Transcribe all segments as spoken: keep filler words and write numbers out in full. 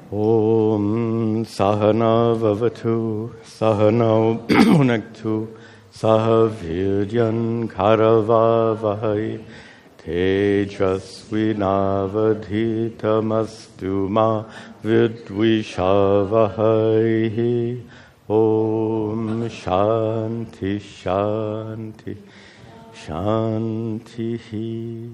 Om Sahana Vavatu Sahana Bhunaktu Saha Viryan Karavavahai Tejasvinavadhitamastu ma vidvishavahai. Om Shanti Shanti Shanti.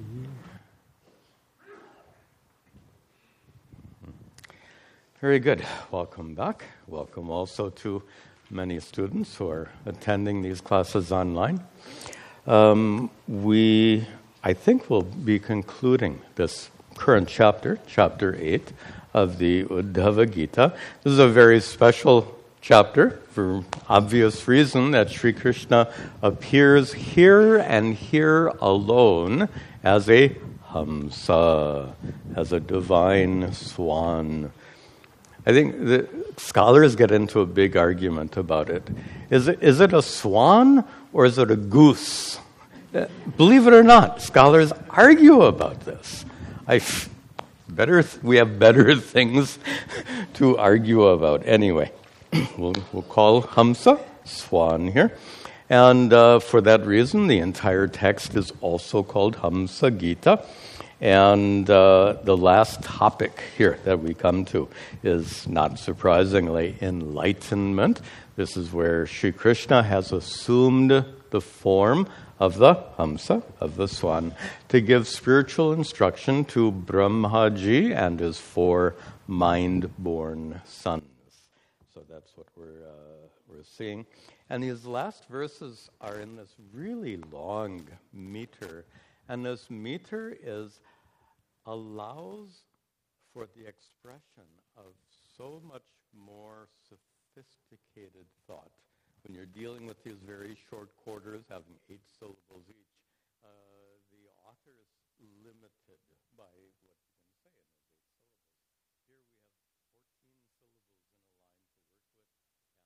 Very good. Welcome back. Welcome also to many students who are attending these classes online. Um, we, I think, will be concluding this current chapter, chapter eight of the Uddhava Gita. This is a very special chapter for obvious reason that Sri Krishna appears here and here alone as a Hamsa, as a divine swan. I think the scholars get into a big argument about it. Is it, is it a swan or is it a goose? Uh, believe it or not, scholars argue about this. I f- better th- we have better things to argue about. Anyway, we'll, we'll call Hamsa swan here. And uh, for that reason, the entire text is also called Hamsa Gita. And uh, the last topic here that we come to is, not surprisingly, enlightenment. This is where Sri Krishna has assumed the form of the Hamsa, of the swan, to give spiritual instruction to Brahmaji and his four mind-born sons. So that's what we're uh, we're seeing. And these last verses are in this really long meter. And this meter is allows for the expression of so much more sophisticated thought. When you're dealing with these very short quarters, having eight syllables each, uh, the author is limited by what you can say in those eight syllables. Here we have fourteen syllables in a line to work with, and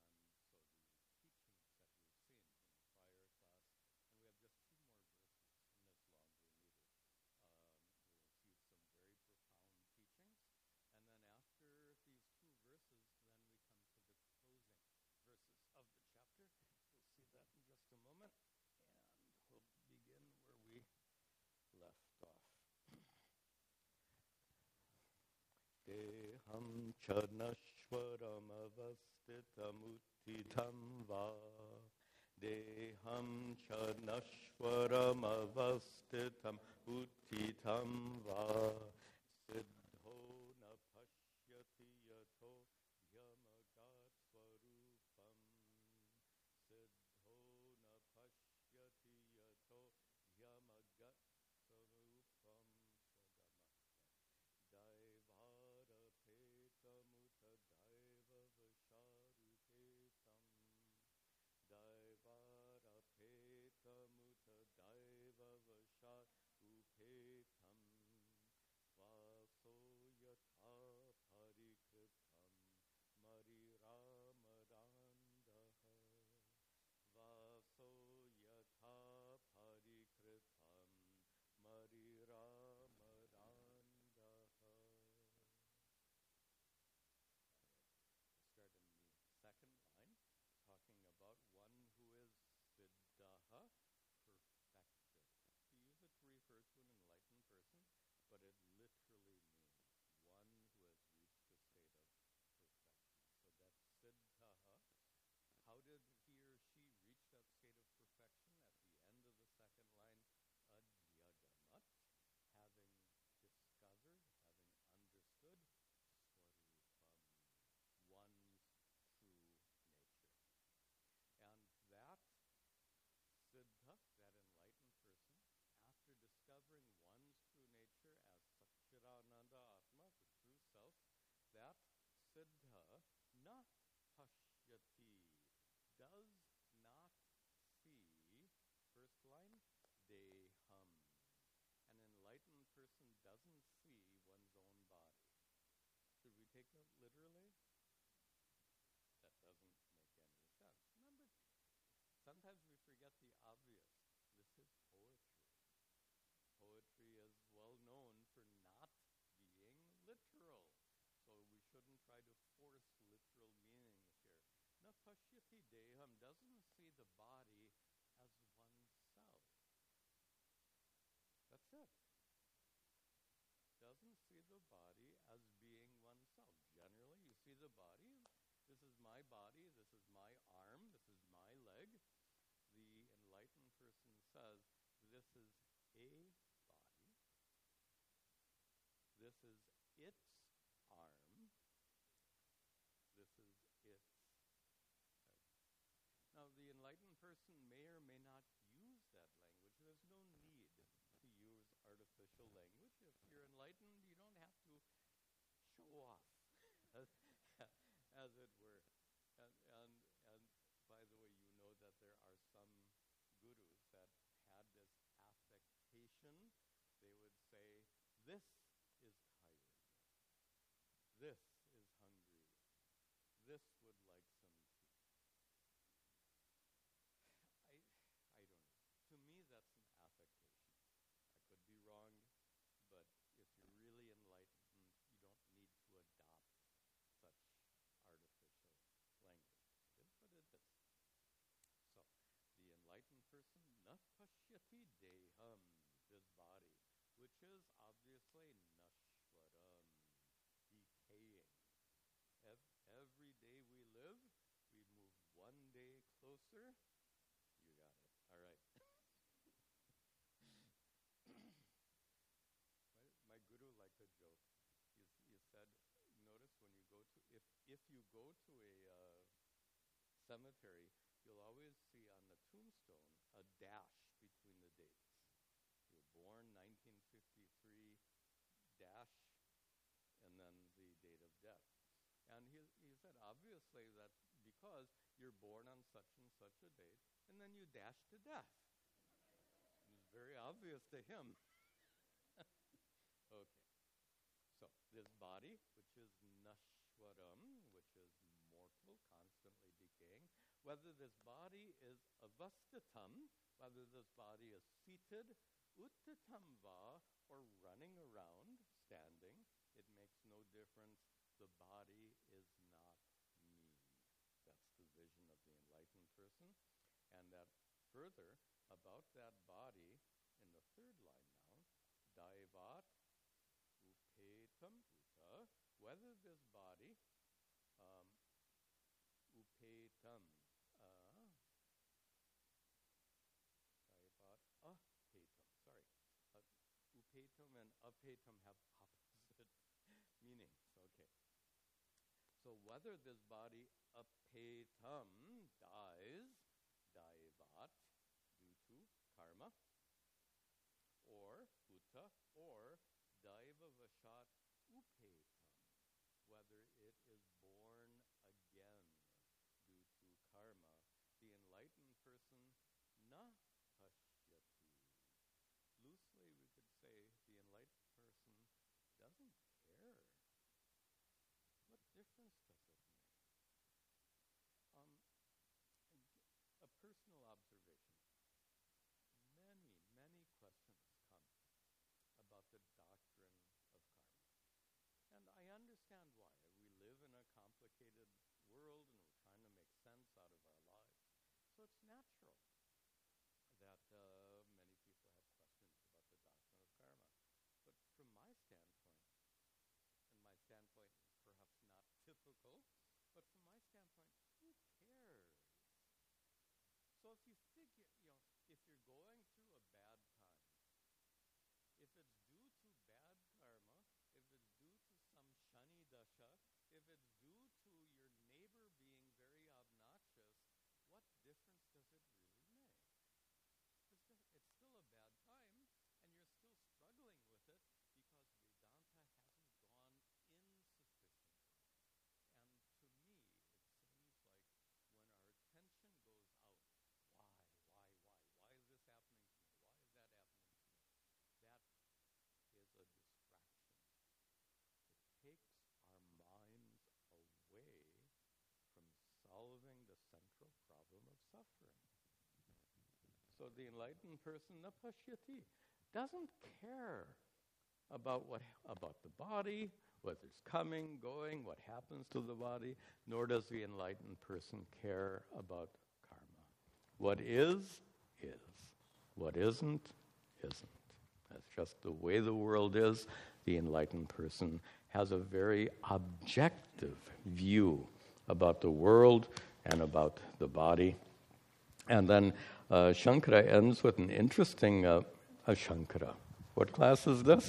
so the teachings that we've seen in the prior class, and we have just two more verses in this longer meter. Um, we'll see some very profound teachings, and then after these two verses, then we come to the closing verses of the chapter. We'll see that in just a moment, and we'll begin where we left off. Deham chanashwaram avastitam uttitam va. Deham chanashwaram avastitam uttitam va. Siddho na pashyati yato yamagat swarupam. Siddho na pashyati yato yamagat swarupam. Daivara petamuta daiva vasharupetam. Daivara petamuta daiva vasharupetam. Vaso yatha parikritam mariramadandha. Vaso yatha parikritam mariramadandha. Start in the second line, talking about one who is siddhaha, perfected. We use it to refer to an enlightened person, but it literally means one who has reached a state of perfection. So that's siddhaha. How did he or she reach that state of perfection? At the end of the second line, adyagamat, having discovered, having understood, swarupam, one's true nature. And that siddha, that enlightened person, after discovering one's true nature as Satchidananda Atma, the true self, that siddha na pashyati, does not see, first line, deham. An enlightened person doesn't see one's own body. Should we take that literally? That doesn't make any sense. Remember, sometimes we forget the obvious. This is poetry. Poetry is well known for not being literal. So we shouldn't try to force literal meanings here. Na pashyati deham doesn't see the body as oneself. That's it. Doesn't see the body as being oneself. Generally, you see the body, this is my body, this is my arm, this is my leg. The enlightened person says, this is a body, this is its arm, this is its head. Now, the enlightened person may or may not use that language. There's no need to use artificial language. If you're enlightened, you don't have to show off, as, as it were. And, and, and by the way, you know that there are some gurus that had this affectation. They would say, this is tired. This is hungry. This would like some tea. I, I don't know. To me, that's an affectation. I could be wrong, but if you're really enlightened, you don't need to adopt such artificial language. It is what it is. So, the enlightened person, na pashyati deham, this body, which is obviously nashwaram, decaying. Ev- every day we live, we move one day closer. You got it. All right. my, my guru liked a joke. He, he said, notice when you go to, if, if you go to a uh, cemetery, you'll always see on the tombstone a dash between the dates. You were born nineteen fifty-three, dash, and then the date of death. And he, he said, obviously, that's because you're born on such and such a date, and then you dash to death. It was very obvious to him. Okay. So, this body, which is nashwaram, which is mortal, constantly decaying, whether this body is avastatam, whether this body is seated, uttatam va, or running around, standing, it makes no difference. The body is not me. That's the vision of the enlightened person. And that further, about that body, in the third line now, daivat upetam uta, whether this body, um, upetam, uh, daivat apetam, sorry, uh, upetam and apetam have opposite meanings, okay. So whether this body apetam dies, daivat, due to karma, or uta, or daiva vashat upetam, whether it is born again due to karma, the enlightened person na pashyati. Loosely we could say the enlightened person doesn't care. What difference does it make? Um, a personal observation. Many, many questions come about the doctrine of karma. And I understand why. We live in a complicated world and we're trying to make sense out of our lives. So it's natural that uh, many people have questions about the doctrine of karma. But from my standpoint, and my standpoint is perhaps not typical, but from my standpoint, who cares? So if you figure, you know, if you're going through a bad time, if it's due to bad karma, if it's due to some shani dasha, if it's due to your neighbor being very obnoxious, what difference does it really make? It's, just, it's still a bad time, and you're still struggling with it because Vedanta hasn't gone insufficiently. And to me, it seems like when our attention goes out, why, why, why, why is this happening to me? Why is that happening to me? That is a distraction. It takes our minds away from solving the central problem of suffering. So the enlightened person, napashyati, doesn't care about what about the body, whether it's coming, going, what happens to the body, nor does the enlightened person care about karma. What is, is. What isn't, isn't. That's just the way the world is. The enlightened person has a very objective view about the world and about the body. And then uh, Shankara ends with an interesting uh, uh, Shankara. What class is this?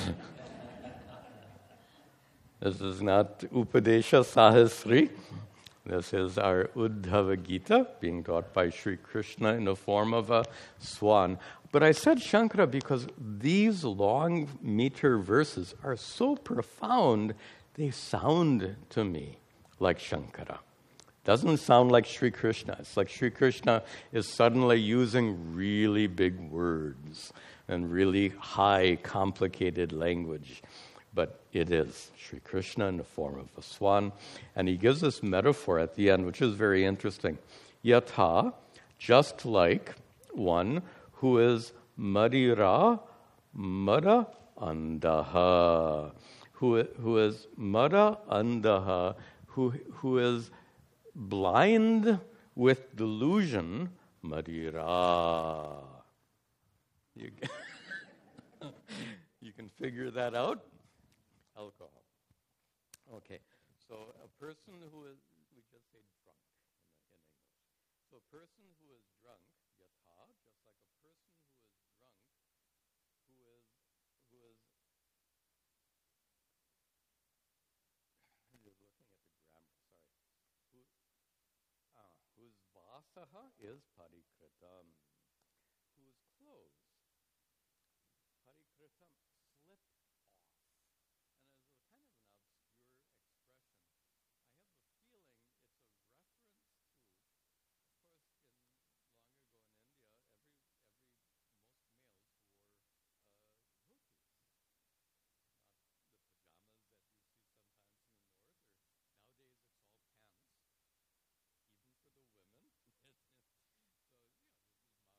This is not Upadesha Sahasri. This is our Uddhava Gita being taught by Sri Krishna in the form of a swan. But I said Shankara because these long meter verses are so profound, they sound to me like Shankara. Doesn't sound like Sri Krishna. It's like Sri Krishna is suddenly using really big words and really high, complicated language. But it is Sri Krishna in the form of a swan. And he gives this metaphor at the end, which is very interesting. Yatha, just like one who is Madira, Mada Andaha, who, who is Mada Andaha, who, who is blind with delusion, Madira. You can, you can figure that out? Alcohol. Okay, so a person who is, we just say drunk in, in English. So a person who is drunk, yatha, just like a person who is drunk, who is, who is, I'm just looking at the grammar, sorry. Who, ah, whose vasaha is parikritam, whose clothes, parikritam, slip off. And as a kind of an obscure expression, I have a feeling it's a reference to, of course, in long ago in India, every every most males wore uh, dhotis, not the pajamas that you see sometimes in the north. Or nowadays, it's all pants, even for the women. So yeah, this is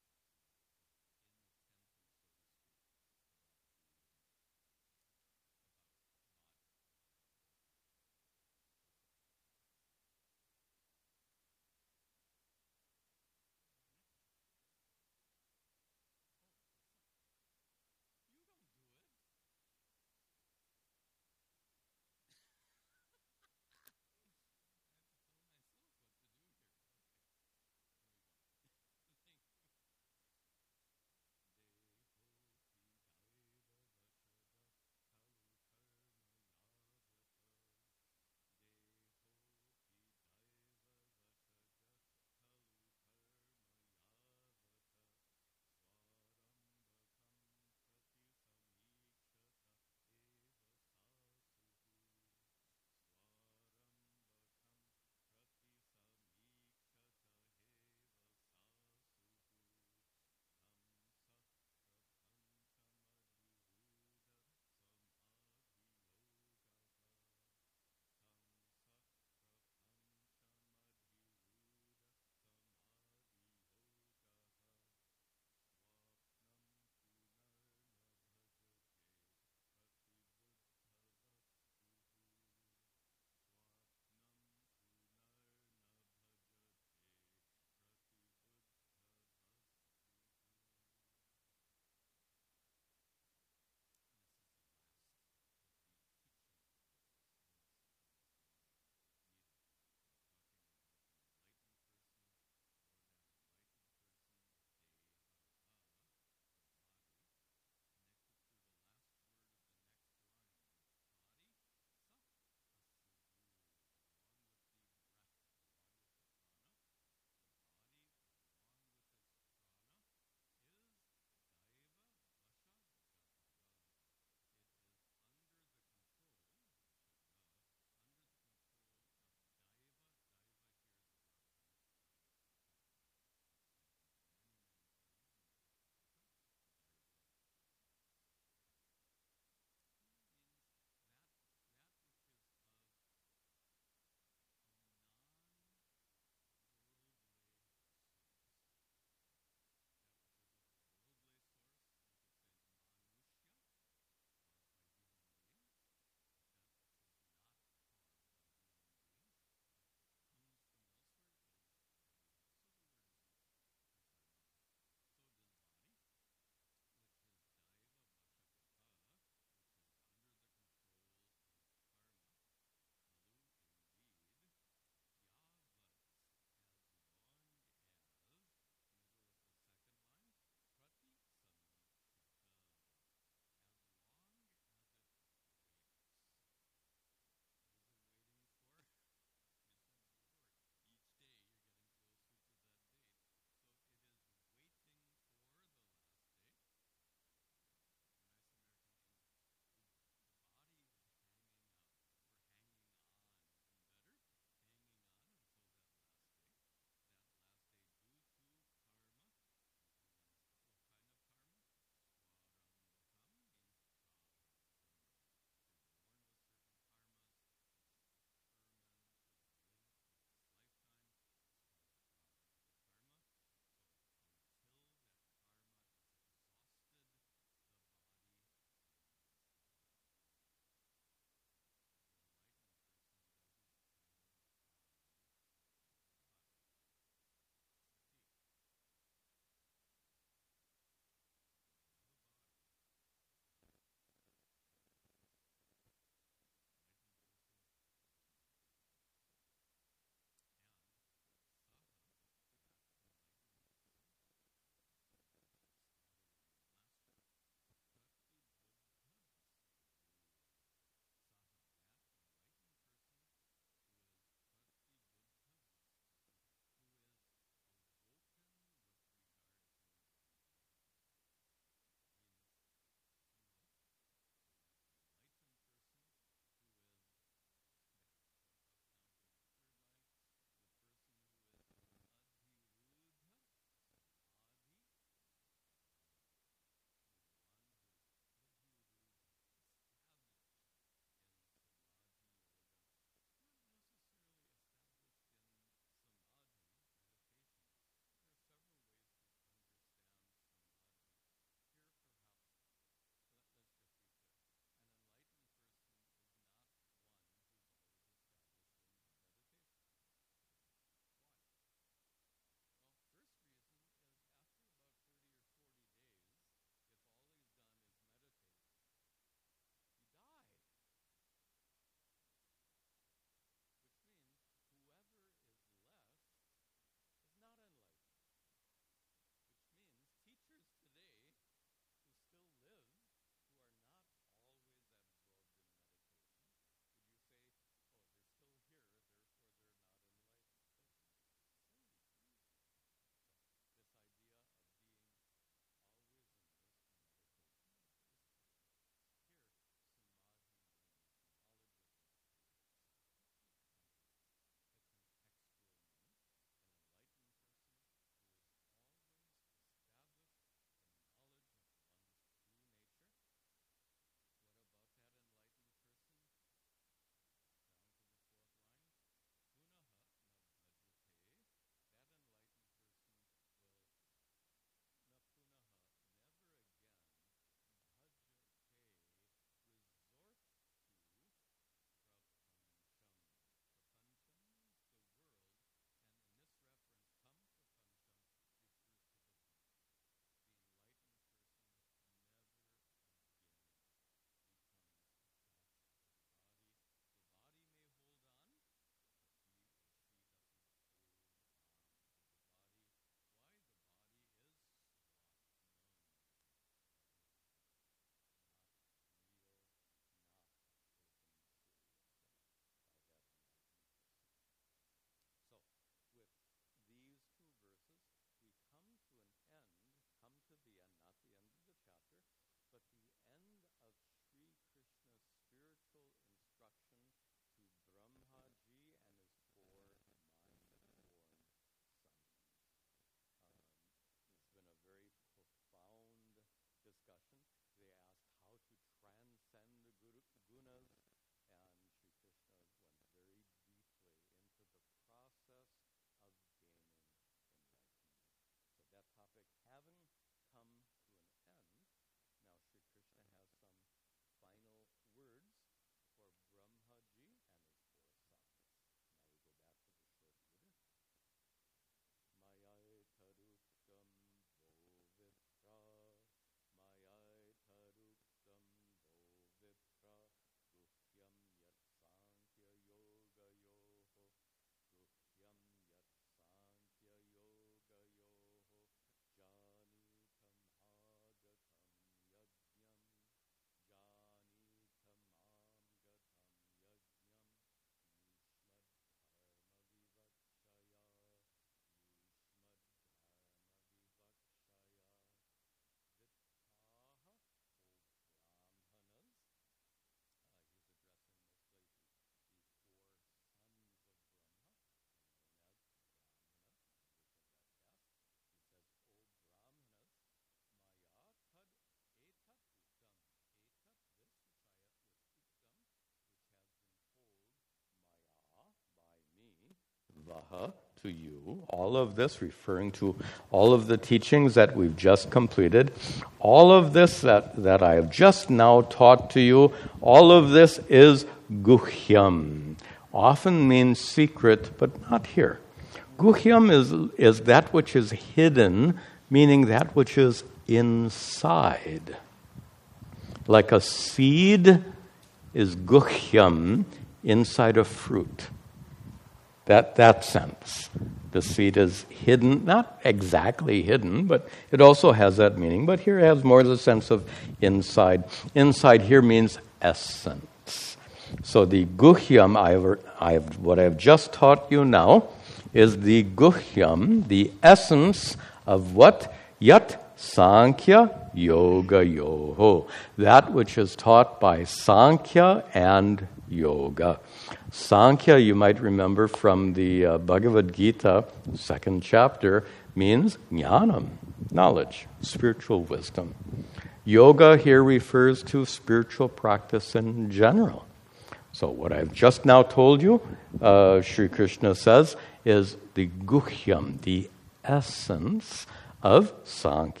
svaha, to you. All of this referring to all of the teachings that we've just completed. All of this that, that I have just now taught to you, all of this is guhyam. Often means secret, but not here. Guhyam is, is that which is hidden, meaning that which is inside. Like a seed is guhyam inside a fruit. That that sense. The seed is hidden, not exactly hidden, but it also has that meaning. But here it has more the sense of inside. Inside here means essence. So the guhyam, I have, I have, what I have just taught you now, is the guhyam, the essence of what? Yat Sankhya Yoga Yoho. That which is taught by Sankhya and Yoga. Sankhya, you might remember from the uh, Bhagavad Gita, second chapter, means jnanam, knowledge, spiritual wisdom. Yoga here refers to spiritual practice in general. So what I've just now told you, uh, Sri Krishna says, is the guhyam, the essence of Sankhya.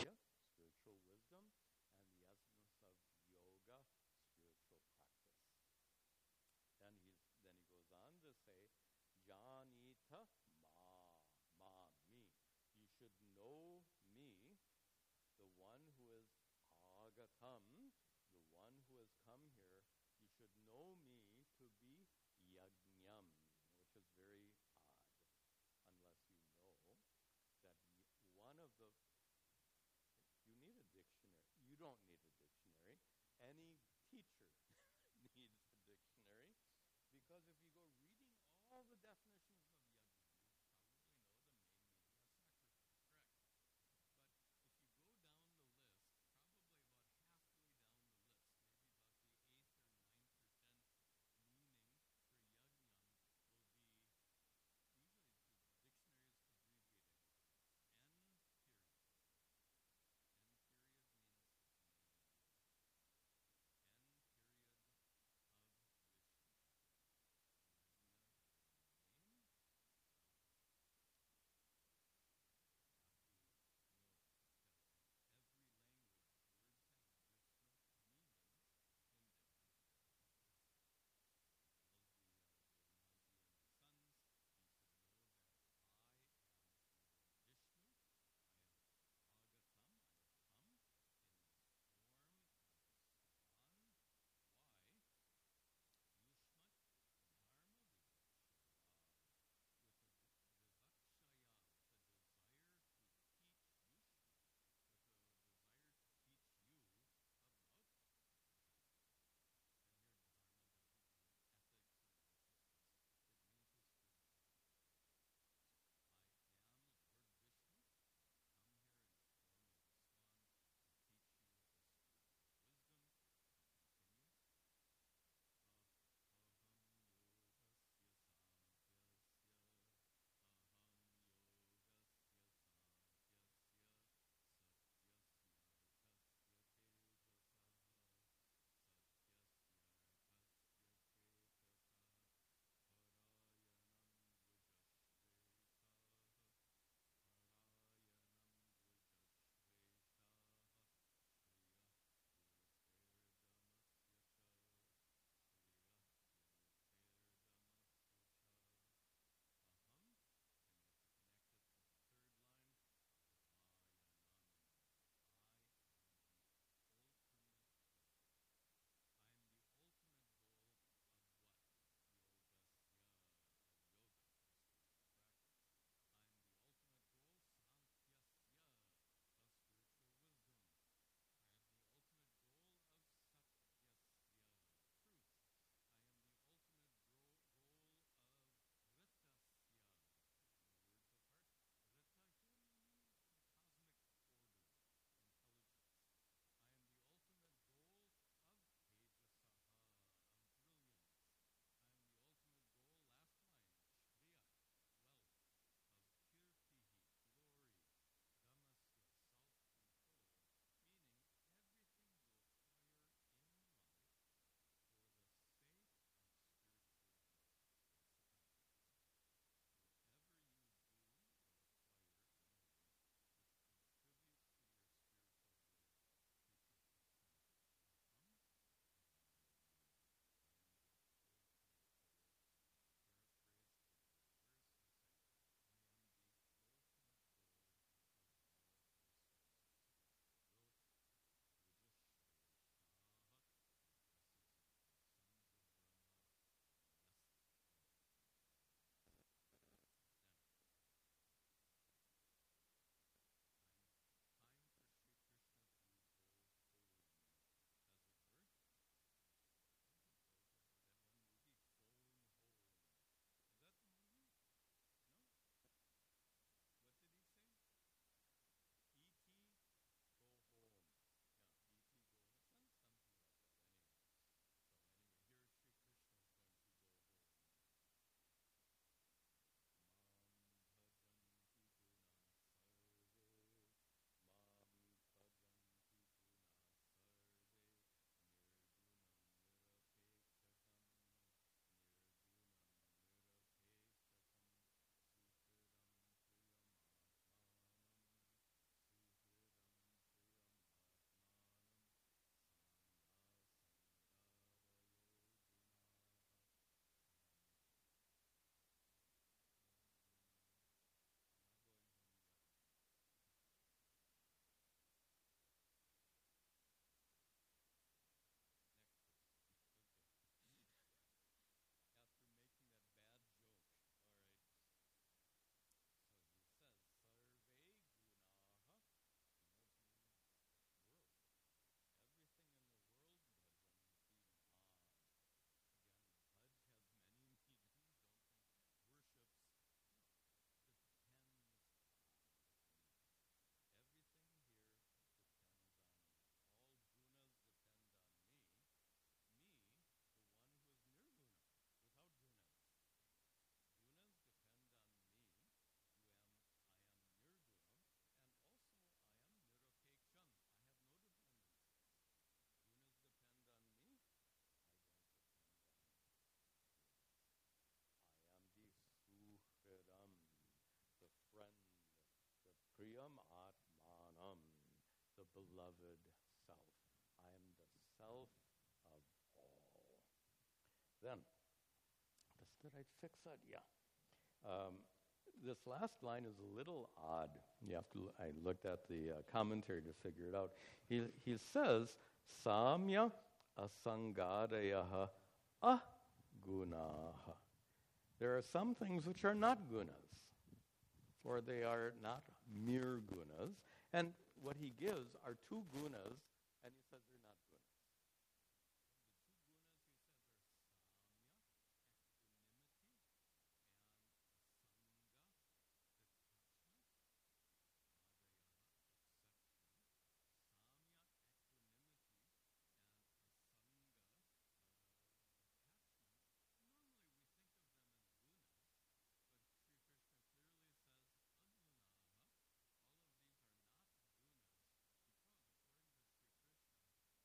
beloved self. I am the self of all. Then, did I fix that? Yeah. Um, this last line is a little odd. You have to. I looked at the uh, commentary to figure it out. He he says samya asangadayaha agunaha. There are some things which are not gunas, or they are not mere gunas. And what he gives are two gunas, and he says they're not gunas. The two gunas he says are samya, equanimity, and asanga, detachment, adayaha, exception. Samya, equanimity, and asanga, uh, detachment. Normally we think of them as gunas, but Sri Krishna clearly says agunaha. All of these are not gunas, because according to Sri Krishna,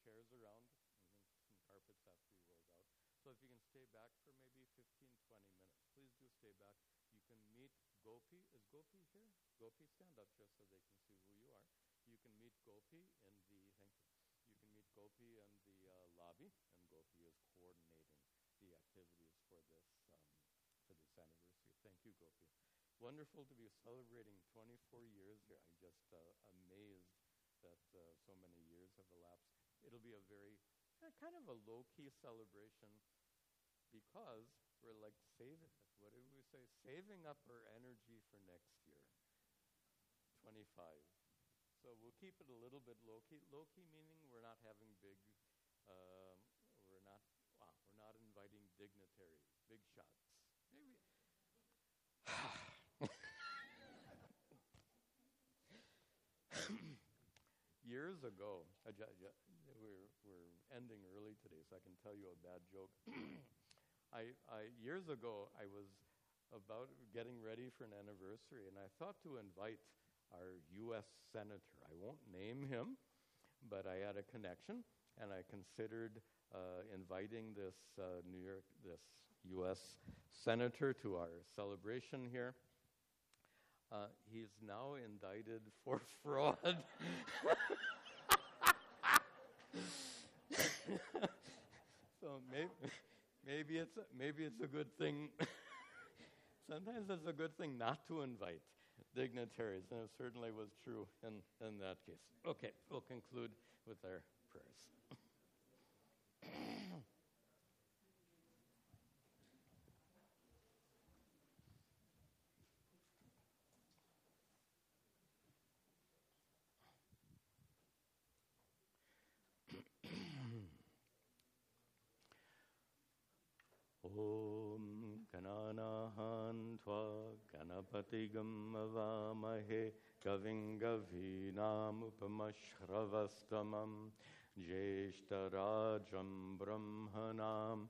chairs around, and then some carpets have to be rolled out. So if you can stay back for maybe fifteen, twenty minutes, please do stay back. You can meet Gopi. Is Gopi here? Gopi, stand up just so they can see who you are. You can meet Gopi in the, thank you. You can meet Gopi in the uh, lobby, and Gopi is coordinating the activities for this um, for this anniversary. Thank you, Gopi. Wonderful to be celebrating twenty-four years here. I'm just uh, amazed that uh, so many years have elapsed. It'll be a very uh, kind of a low-key celebration because we're like saving, what did we say? Saving up our energy for next year, twenty-five. So we'll keep it a little bit low-key. Low-key meaning we're not having big, um, we're not, wow, we're not inviting dignitaries, big shots. Maybe. Years ago, I ju- ju- we're, we're ending early today, so I can tell you a bad joke. I, I years ago, I was about getting ready for an anniversary, and I thought to invite our U S senator. I won't name him, but I had a connection, and I considered uh, inviting this uh, New York, this U S senator to our celebration here. Uh, he's now indicted for fraud. So maybe, maybe it's a, maybe it's a good thing. Sometimes it's a good thing not to invite dignitaries, and it certainly was true in, in that case. Okay, we'll conclude with our prayers. Om Gananahan Tva Ganapatigam Avamahe Kaving Gavinam Upamashravastamam Jeshtarajam Brahmanam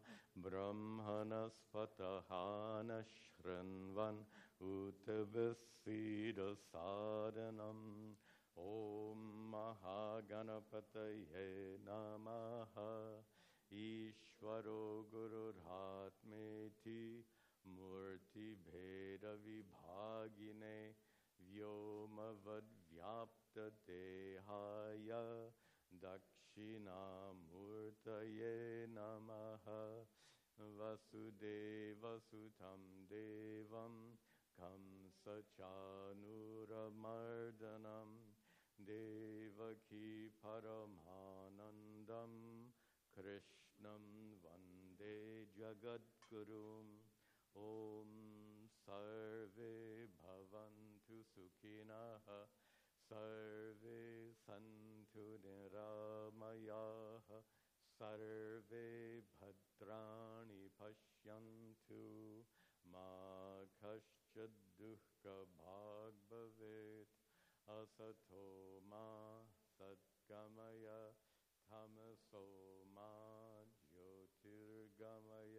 Brahmanaspatahana Shranvan Utabasida Sadhanam Om Mahaganapataye Namaha Ishvaro Gururhatmeti Murti Bheda Vibhagine Vyomavad Vyapta Dehaya Dakshina Murtaye Namaha Vasudeva Sutam Devam Kamsa Chanuramardanam Devaki Paramanandam Krishnam Vande Jagadgurum Om Sarve Bhavantu Sukhinaha Sarve Santu Niramayaha Sarve Bhadrani Pashyantu Ma Kaschad Dukkha Bhag Bhavet Asato Ma Satgamaya Tamaso ma jyotirgamaya